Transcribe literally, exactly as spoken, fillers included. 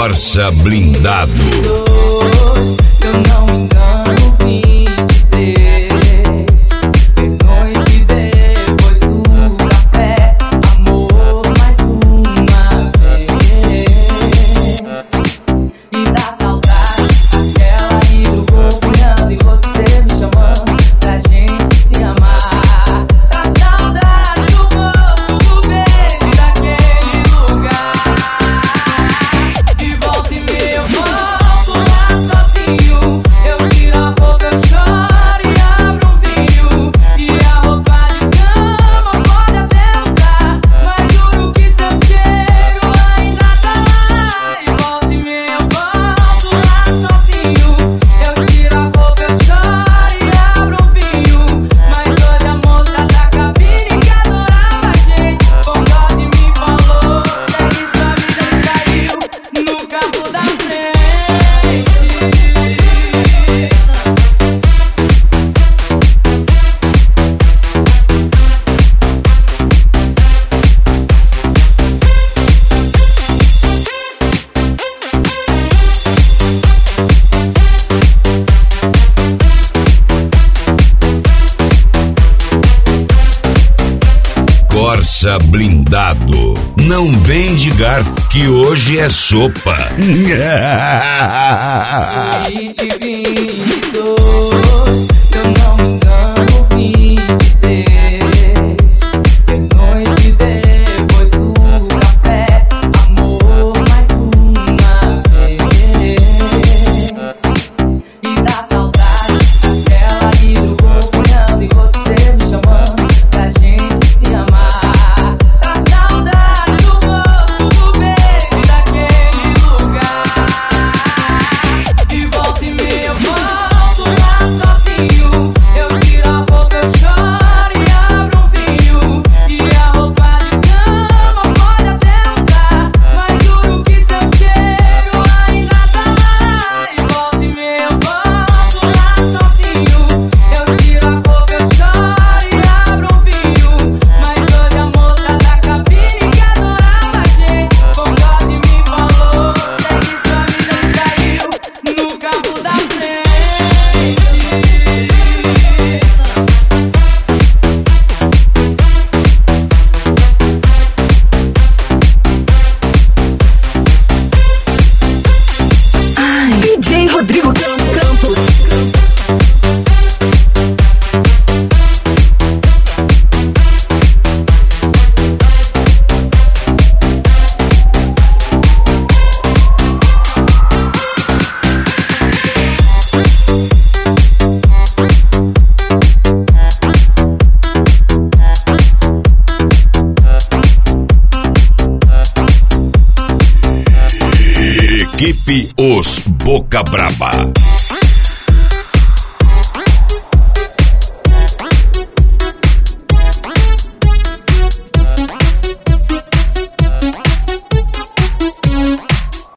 Corsa Blindado. Se eu não me engano, vinte e três. Pernoite depois do café, amor mais uma vez. E dá saudade, aquela aí do corpo olhando e você me chamando pra gente se amar. Dá saudade do corpo, do beijo daquele lugar. De volta e meia eu volto lá sozinho. Eu tiro a roupa, eu choro e abro um vinho. E a roupa de cama pode até mudar, mas juro que seu cheiro ainda tá lá. E volta e meia eu volto lá sozinho. Eu tiro a roupa, eu choro e abro um vinho. Mas hoje a moça da cabine que adorava a gente com dó de mim falou: segue sua vida e saiu no carro da frente. Corsa Blindado. Não vem de garfo que hoje é sopa. Suíte vinte e dois, se eu não me engano, vinte e três. Pernoite depois do café, amor mais uma vez. E dá saudade, aquela aí do corpo olhando e você me chamando pra gente se amar. Dá saudade do corpo, do beijo daquele lugar. De volta e meia eu volto lá sozinho. Eu tiro a roupa, eu choro e abro um vinho. E a roupa de cama pode até mudar, mas juro que seu cheiro ainda tá lá. E volta e meia eu volto lá sozinho. Eu tiro a roupa, eu choro e abro um vinho. Mas hoje a moça da cabine que adorava a gente com dó de mim falou: segue sua vida e saiu no carro da frente. D J Rodrigo Campos. Equipe Os Boca Braba.